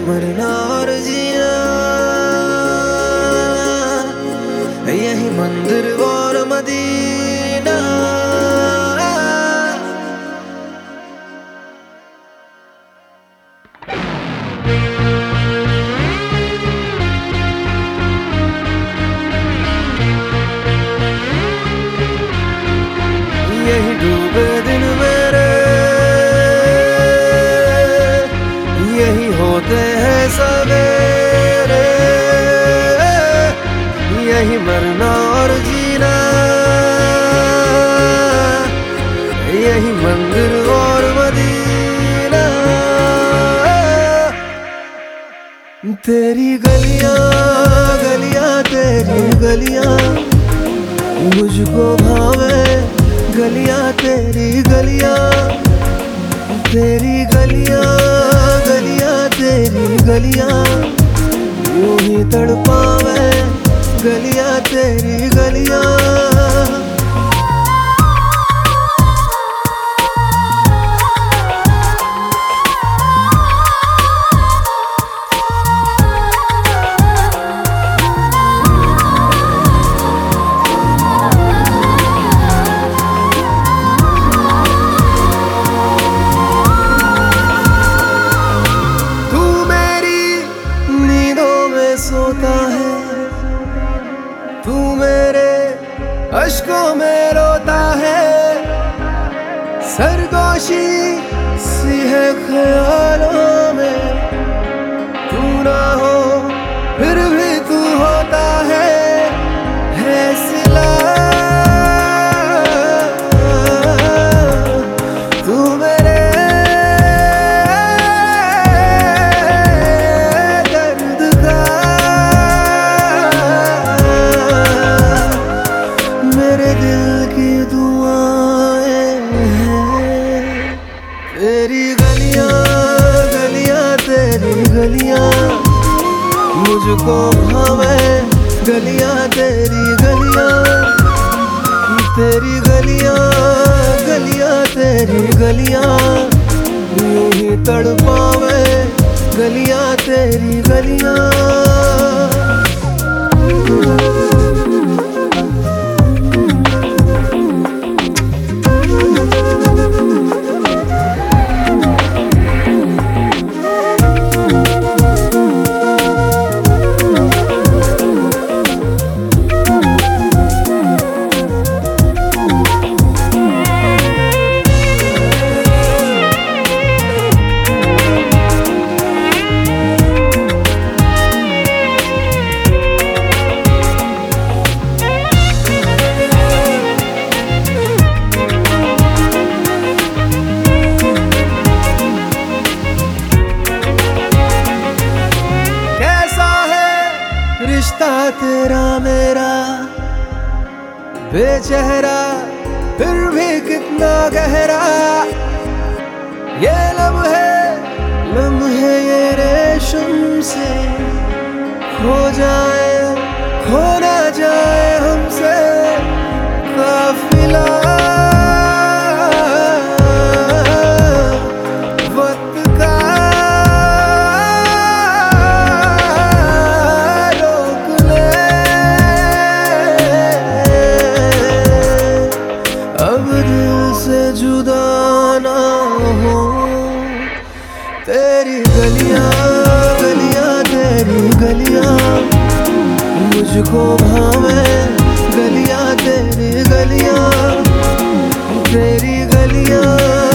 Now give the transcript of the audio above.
मरना और जीना, यही मंदिर और मदीना। यही डूबे दिन मेरे, यही होते हैं सवेरे, यही मरना और जीना, यही मंदिर और मदीना। तेरी गलियां गलियां तेरी गलियां मुझको भावे, गलियां तेरी गलियां, तेरी गलियां गलियां तेरी गलियां यूं ही तड़पावे, गलियां तेरी गलियां। सोता है तू मेरे अश्कों में रोता है, सरगोशी सी है ख्यालों में, तू ना हो फिर भी तू होता है सिला। तू मेरे दिल की दुआएं हैं, तेरी गलियां गलियां तेरी गलियां मुझको भावे, गलियां तेरी गलियां, तेरी गलियां गलियां तेरी गलियां यूं ही तड़पावे, गलियां तेरी गलियां। रिश्ता तेरा मेरा बेचेहरा फिर भी कितना गहरा, ये लम्हे ये रेशम से खो जाए, खो ना जाए हमसे काफिला। जुदा ना हो तेरी गलियां गलियां तेरी गलियां मुझको भावे, गलियां तेरी गलियां, तेरी गलियां।